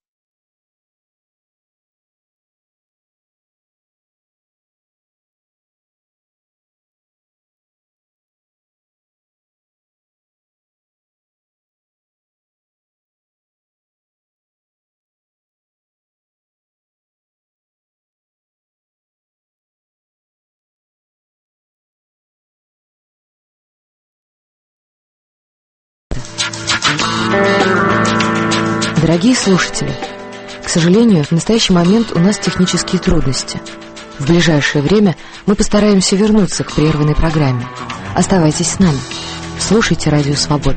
Дорогие слушатели, к сожалению, в настоящий момент у нас технические трудности. В ближайшее время мы постараемся вернуться к прерванной программе. Оставайтесь с нами. Слушайте Радио Свобода.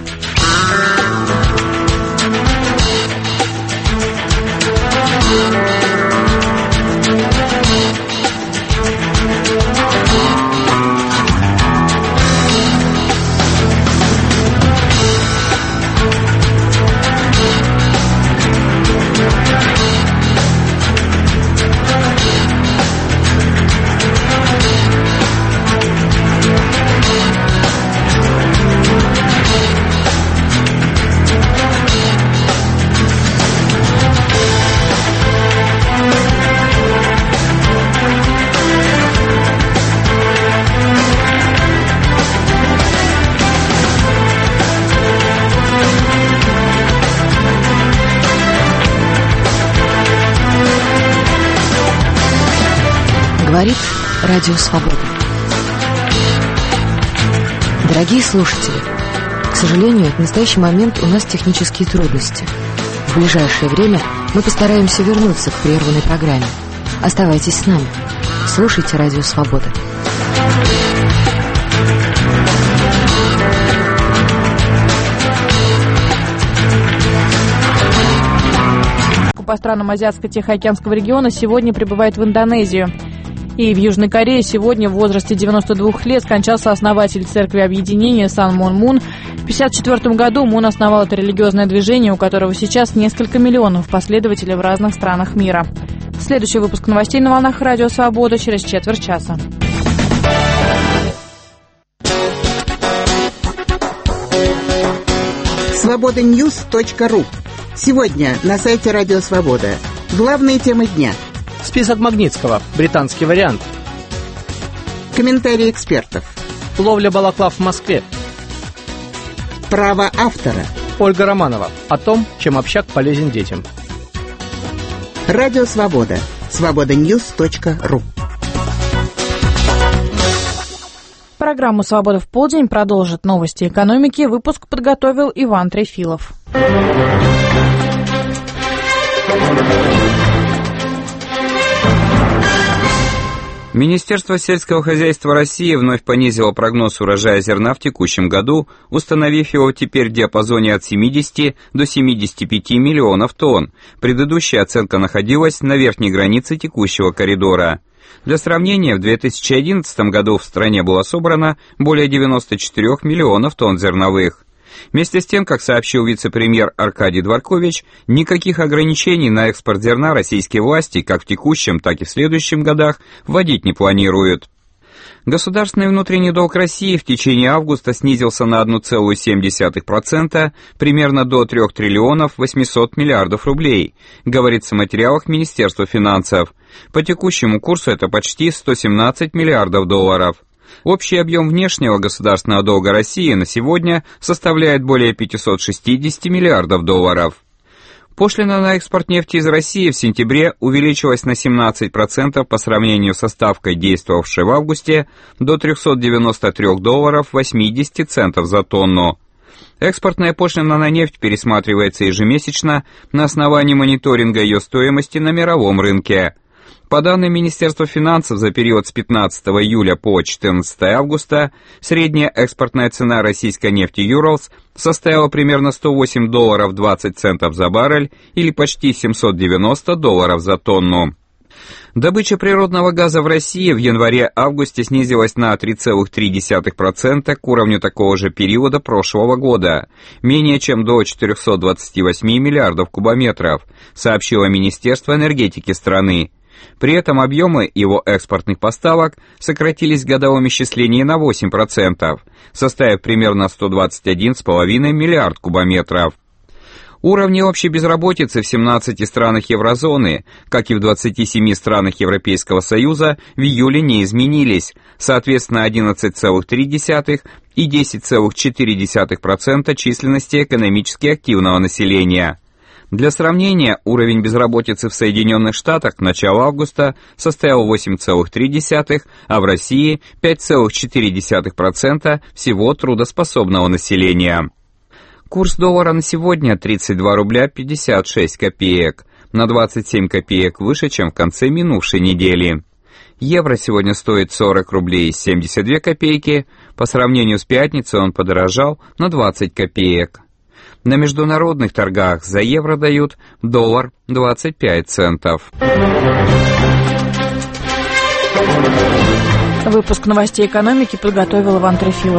Говорит Радио Свобода. Дорогие слушатели, к сожалению, в настоящий момент у нас технические трудности. В ближайшее время мы постараемся вернуться к прерванной программе. Оставайтесь с нами. Слушайте Радио Свобода. По странам Азиатско-Тихоокеанского региона сегодня прибывает в Индонезию. И в Южной Корее сегодня в возрасте девяноста двух лет скончался основатель Церкви Объединения Сан Мун Мун. В тысяча девятьсот пятьдесят четвёртом году Мун основал это религиозное движение, у которого сейчас несколько миллионов последователей в разных странах мира. Следующий выпуск новостей на волнах Радио Свобода через четверть часа. свобода ньюс точка ру. Сегодня на сайте Радио Свобода. Главные темы дня. Список Магнитского. Британский вариант. Комментарии экспертов. Ловля балаклав в Москве. Право автора. Ольга Романова. О том, чем общак полезен детям. Радио Свобода. свобода ньюс точка ру. Программу «Свобода в полдень» продолжит новости экономики. Выпуск подготовил Иван Трефилов. Министерство сельского хозяйства России вновь понизило прогноз урожая зерна в текущем году, установив его теперь в диапазоне от семидесяти до семидесяти пяти миллионов тонн. Предыдущая оценка находилась на верхней границе текущего коридора. Для сравнения, в две тысячи одиннадцатом году в стране было собрано более девяноста четырёх миллионов тонн зерновых. Вместе с тем, как сообщил вице-премьер Аркадий Дворкович, никаких ограничений на экспорт зерна российские власти как в текущем, так и в следующем годах вводить не планируют. Государственный внутренний долг России в течение августа снизился на одна целая семь десятых процента, примерно до трёх триллионов восьмисот миллиардов рублей, говорится в материалах Министерства финансов. По текущему курсу это почти сто семнадцать миллиардов долларов. Общий объем внешнего государственного долга России на сегодня составляет более пятисот шестидесяти миллиардов долларов. Пошлина на экспорт нефти из России в сентябре увеличилась на семнадцать процентов по сравнению со ставкой, действовавшей в августе, до трёхсот девяноста трёх долларов восьмидесяти центов за тонну. Экспортная пошлина на нефть пересматривается ежемесячно на основании мониторинга ее стоимости на мировом рынке. По данным Министерства финансов, за период с пятнадцатого июля по четырнадцатого августа средняя экспортная цена российской нефти Urals составила примерно сто восемь долларов двадцать центов за баррель или почти семьсот девяносто долларов за тонну. Добыча природного газа в России в январе-августе снизилась на три целых три десятых процента к уровню такого же периода прошлого года, менее чем до четырёхсот двадцати восьми миллиардов кубометров, сообщило Министерство энергетики страны. При этом объемы его экспортных поставок сократились в годовом исчислении на восемь процентов, составив примерно сто двадцать один целых пять десятых миллиард кубометров. Уровни общей безработицы в семнадцати странах еврозоны, как и в двадцати семи странах Европейского Союза, в июле не изменились, соответственно одиннадцать целых три десятых и десять целых четыре десятых процента численности экономически активного населения. Для сравнения, уровень безработицы в Соединенных Штатах к началу августа составил восемь целых три десятых, а в России пять целых четыре десятых процента всего трудоспособного населения. Курс доллара на сегодня тридцать два рубля пятьдесят шесть копеек, на двадцать семь копеек выше, чем в конце минувшей недели. Евро сегодня стоит сорок рублей семьдесят две копейки, по сравнению с пятницей он подорожал на двадцать копеек. На международных торгах за евро дают доллар двадцать пять центов. Выпуск новостей экономики подготовил Иван Трефилов.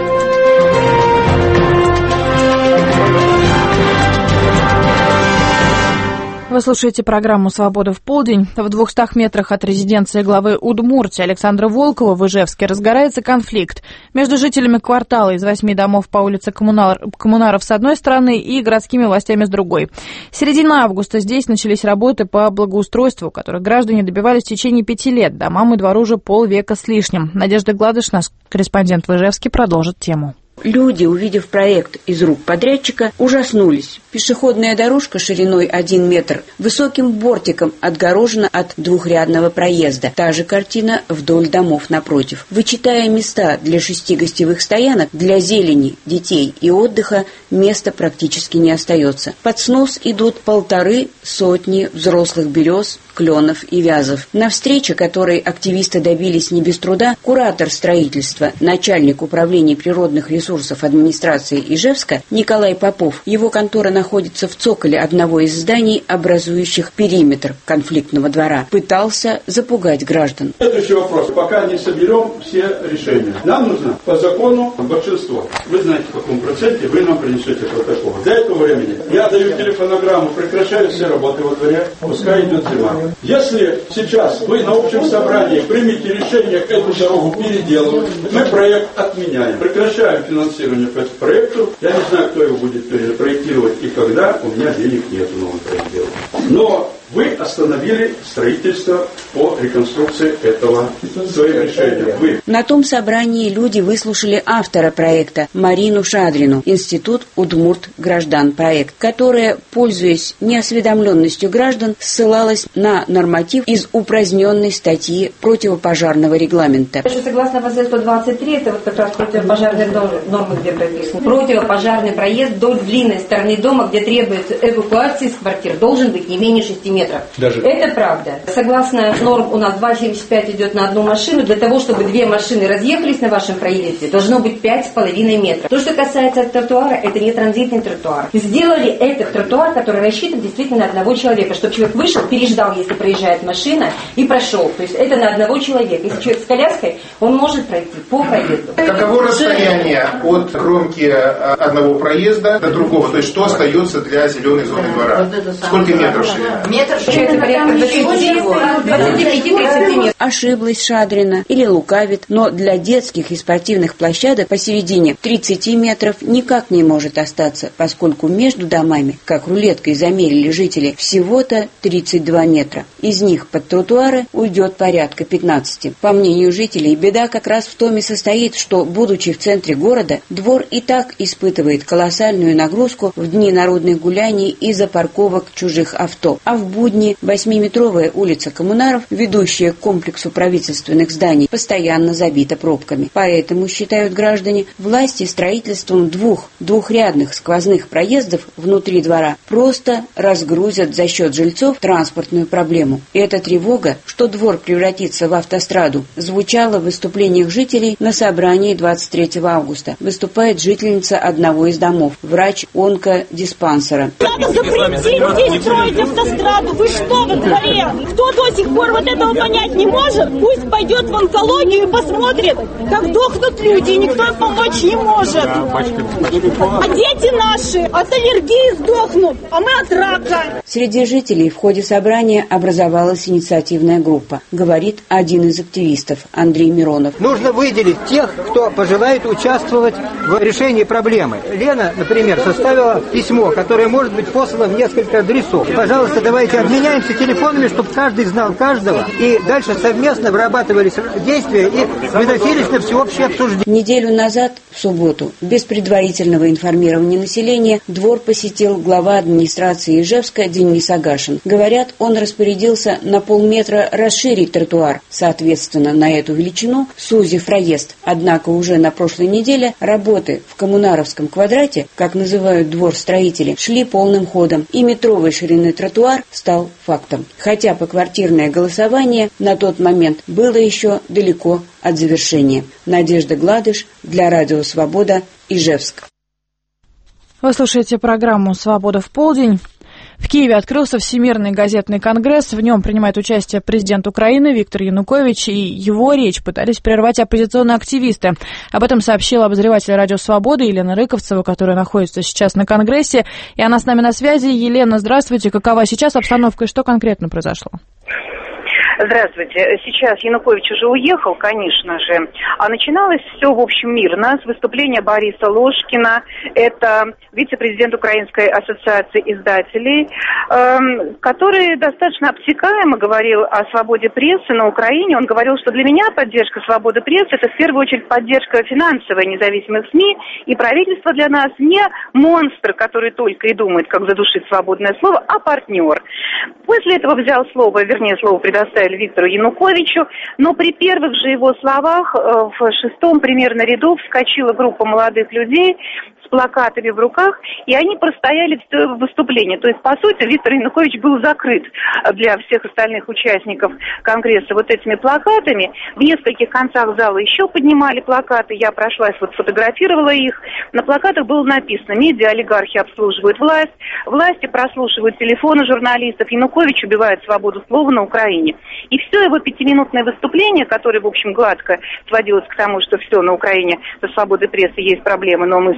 Вы слушаете программу «Свобода в полдень». В двухстах метрах от резиденции главы Удмуртии Александра Волкова в Ижевске разгорается конфликт между жителями квартала из восьми домов по улице Коммунар... Коммунаров с одной стороны и городскими властями с другой. С середины августа здесь начались работы по благоустройству, которых граждане добивались в течение пяти лет. Домам и двору уже полвека с лишним. Надежда Гладыш, наш корреспондент в Ижевске, продолжит тему. Люди, увидев проект из рук подрядчика, ужаснулись. Пешеходная дорожка шириной один метр высоким бортиком отгорожена от двухрядного проезда. Та же картина вдоль домов напротив. Вычитая места для шести гостевых стоянок, для зелени, детей и отдыха места практически не остается. Под снос идут полторы сотни взрослых берез, кленов и вязов. На встрече, которой активисты добились не без труда, куратор строительства, начальник управления природных ресурсов администрации Ижевска Николай Попов. Его контора находится в цоколе одного из зданий, образующих периметр конфликтного двора. Пытался запугать граждан. Следующий вопрос. Пока не соберем все решения. Нам нужно по закону большинство. Вы знаете, в каком проценте вы нам принесете протокол. До этого времени я даю телефонограмму, прекращаю все работы во дворе, пускай идет зима. Если сейчас вы на общем собрании примете решение эту дорогу переделывать, мы проект отменяем. Прекращаем финансирование по этому проекту. Я не знаю, кто его будет проектировать и когда. У меня денег нет на новый проект делать. Но Вы остановили строительство по реконструкции этого своим решением. Вы. На том собрании люди выслушали автора проекта Марину Шадрину, Институт Удмурт Граждан проект, которая, пользуясь неосведомленностью граждан, ссылалась на норматив из упраздненной статьи противопожарного регламента. Согласно ВЗ сто двадцать три, это вот как раз противопожарные нормы, где прописано. Противопожарный проезд вдоль длинной стороны дома, где требуется эвакуации из квартир, должен быть не менее шести метров. Даже... Это правда. Согласно норм у нас два семьдесят пять идет на одну машину. Для того, чтобы две машины разъехались на вашем проезде, должно быть пять с половиной метров. То, что касается тротуара, это не транзитный тротуар. Сделали этот тротуар, который рассчитан действительно на одного человека, чтобы человек вышел, переждал, если проезжает машина, и прошел. То есть это на одного человека. Если человек с коляской, он может пройти по проезду. Каково расстояние от кромки одного проезда до другого? То есть что остается для зеленой зоны двора? Сколько метров ширина? Метр ширина. Ошиблась Шадрина или лукавит, но для детских и спортивных площадок посередине тридцать метров никак не может остаться, поскольку между домами, как рулеткой замерили жители, всего-то тридцать два метра. Из них под тротуары уйдет порядка пятнадцати. По мнению жителей, беда как раз в том и состоит, что, будучи в центре города, двор и так испытывает колоссальную нагрузку в дни народных гуляний из-за парковок чужих авто, а в будни восьмиметровая улица Коммунаров, ведущая к комплексу правительственных зданий, постоянно забита пробками. Поэтому, считают граждане, власти строительством двух двухрядных сквозных проездов внутри двора просто разгрузят за счет жильцов транспортную проблему. И эта тревога, что двор превратится в автостраду, звучала в выступлениях жителей на собрании двадцать третьего августа. Выступает жительница одного из домов, врач онкодиспансера. Надо запретить здесь строить автостраду. Вы что во дворе? Кто до сих пор вот этого понять не может, пусть пойдет в онкологию и посмотрит, как дохнут люди, и никто им помочь не может. А дети наши от аллергии сдохнут, а мы от рака. Среди жителей в ходе собрания образовалась инициативная группа, говорит один из активистов, Андрей Миронов. Нужно выделить тех, кто пожелает участвовать в решении проблемы. Лена, например, составила письмо, которое может быть послано в несколько адресов. Пожалуйста, давайте обменяемся телефонами, чтобы каждый знал каждого, и дальше совместно вырабатывались действия и выносились на всеобщее обсуждение. Неделю назад, в субботу, без предварительного информирования населения, двор посетил глава администрации Ижевска Денис Агашин. Говорят, он распорядился на полметра расширить тротуар, соответственно, на эту величину, сузив проезд. Однако уже на прошлой неделе работы в Коммунаровском квадрате, как называют двор строители, шли полным ходом, и метровой ширины тротуар стал фактом. Хотя поквартирное голосование на тот момент было еще далеко от завершения. Надежда Гладыш для Радио Свобода, Ижевск. Вы слушаете программу «Свобода в полдень». В Киеве открылся Всемирный газетный конгресс. В нем принимает участие президент Украины Виктор Янукович, и его речь пытались прервать оппозиционные активисты. Об этом сообщила обозреватель Радио Свободы Елена Рыковцева, которая находится сейчас на конгрессе. И она с нами на связи. Елена, здравствуйте. Какова сейчас обстановка и что конкретно произошло? Здравствуйте. Сейчас Янукович уже уехал, конечно же. А начиналось все, в общем, мирно с выступления Бориса Ложкина. Это вице-президент Украинской ассоциации издателей, эм, который достаточно обтекаемо говорил о свободе прессы на Украине. Он говорил, что для меня поддержка свободы прессы – это в первую очередь поддержка финансовой независимых СМИ. И правительство для нас не монстр, который только и думает, как задушить свободное слово, а партнер. После этого взял слово, вернее, слово предоставили Виктору Януковичу, но при первых же его словах в шестом примерно ряду вскочила группа молодых людей с плакатами в руках, и они простояли в выступлении. То есть, по сути, Виктор Янукович был закрыт для всех остальных участников Конгресса вот этими плакатами. В нескольких концах зала еще поднимали плакаты, я прошлась, вот сфотографировала их. На плакатах было написано: медиа-олигархи обслуживают власть, власти прослушивают телефоны журналистов, Янукович убивает свободу слова на Украине. И все его пятиминутное выступление, которое, в общем, гладко сводилось к тому, что все, на Украине со свободой прессы есть проблемы, но мы стараемся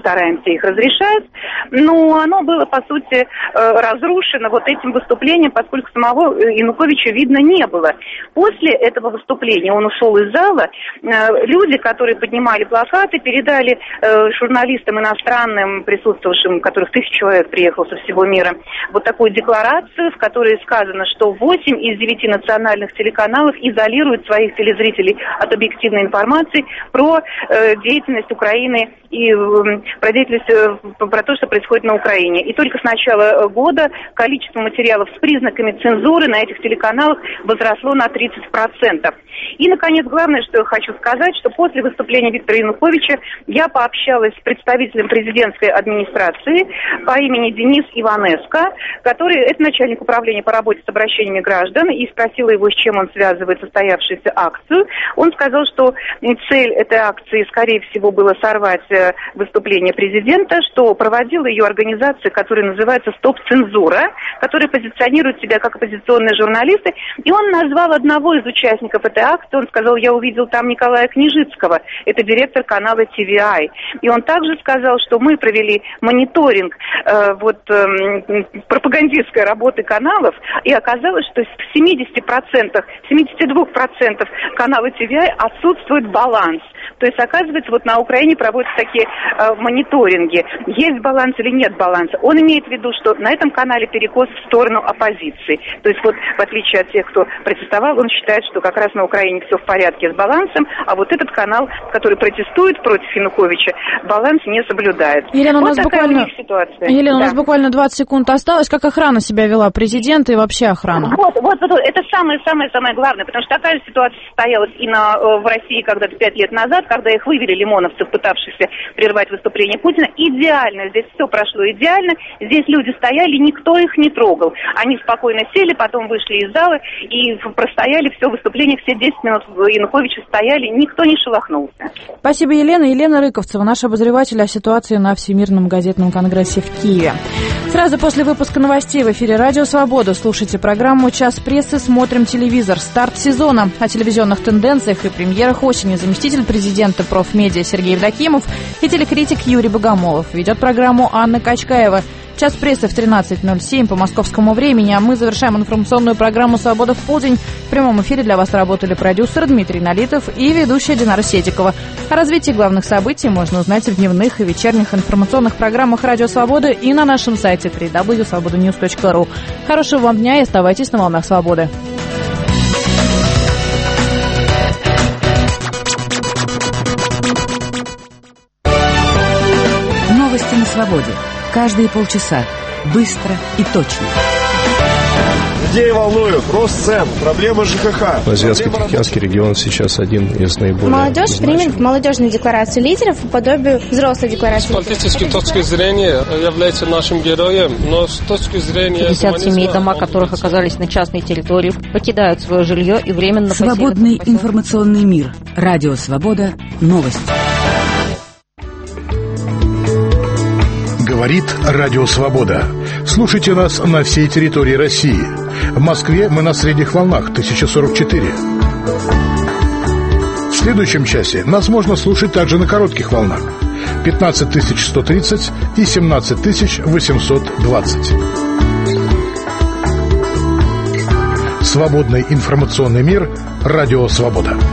где их разрешают, но оно было, по сути, разрушено вот этим выступлением, поскольку самого Януковича видно не было. После этого выступления он ушел из зала, люди, которые поднимали плакаты, передали журналистам иностранным, присутствовавшим, которых тысяч человек приехало со всего мира, вот такую декларацию, в которой сказано, что восемь из девяти национальных телеканалов изолируют своих телезрителей от объективной информации про э, деятельность Украины и э, про деятельность, э, про то, что происходит на Украине. И только с начала года количество материалов с признаками цензуры на этих телеканалах возросло на тридцать процентов. И, наконец, главное, что я хочу сказать, что после выступления Виктора Януковича я пообщалась с представителем президентской администрации по имени Денис Иванеско, который, это начальник управления по работе с обращениями граждан, и спросила его, с чем он связывает состоявшуюся акцию. Он сказал, что цель этой акции, скорее всего, было сорвать выступление президента, что проводила ее организация, которая называется «Стоп-цензура», которая позиционирует себя как оппозиционные журналисты, и он назвал одного из участников этой акции, он сказал, я увидел там Николая Княжицкого, это директор канала ти ви ай. И он также сказал, что мы провели мониторинг э, вот, э, пропагандистской работы каналов, и оказалось, что в семидесяти процентах, семидесяти двух процентах канала ти ви ай отсутствует баланс. То есть, оказывается, вот на Украине проводятся такие э, мониторинги, есть баланс или нет баланса. Он имеет в виду, что на этом канале перекос в сторону оппозиции. То есть, вот в отличие от тех, кто протестовал, он считает, что как раз на Украине все в порядке с балансом, а вот этот канал, который протестует против Януковича, баланс не соблюдает. Елена, вот у нас такая буквально... у них ситуация. Елена, да. у нас буквально двадцать секунд осталось. Как охрана себя вела? Президент и вообще охрана? Вот, вот, вот, это самое-самое-самое главное, потому что такая же ситуация состоялась и на, в России когда-то пять лет назад, когда их вывели лимоновцев, пытавшихся прервать выступление Путина. Идеально, здесь все прошло идеально, здесь люди стояли, никто их не трогал. Они спокойно сели, потом вышли из зала и простояли все выступление, все десять минут Януковича стояли, никто не шелохнулся. Спасибо, Елена. Елена Рыковцева, наш обозреватель о ситуации на Всемирном газетном конгрессе в Киеве. Сразу после выпуска новостей в эфире «Радио Свобода» слушайте программу «Час прессы. Смотрим телевизор». Старт сезона. О телевизионных тенденциях и премьерах осени заместитель президента профмедиа Сергей Евдокимов и телекритик Юрий Богомолов. Ведет программу Анна Качкаева. Час прессы в тринадцать ноль семь по московскому времени, а мы завершаем информационную программу «Свобода в полдень». В прямом эфире для вас работали продюсер Дмитрий Налитов и ведущая Динара Седикова. О развитии главных событий можно узнать в дневных и вечерних информационных программах «Радио Свобода» и на нашем сайте дабл ю дабл ю дабл ю точка свобода ньюс точка ру. Хорошего вам дня и оставайтесь на волнах свободы. Новости на свободе. Каждые полчаса. Быстро и точно. Людей волнуют рост цен, проблемы ЖКХ. Азиатско-Тихоокеанский регион сейчас один из наиболее... Молодежь примет молодежную декларацию лидеров по подобию взрослой декларации. С политической точки зрения является нашим героем, но с точки зрения... пятьдесят семей, дома которых оказались на частной территории, покидают свое жилье и временно... Свободный информационный мир. Радио Свобода. Новости. Говорит Радио Свобода. Слушайте нас на всей территории России. В Москве мы на средних волнах тысяча сорок четыре. В следующем часе нас можно слушать также на коротких волнах пятнадцать тысяч сто тридцать и семнадцать тысяч восемьсот двадцать. Свободный информационный мир. Радио Свобода.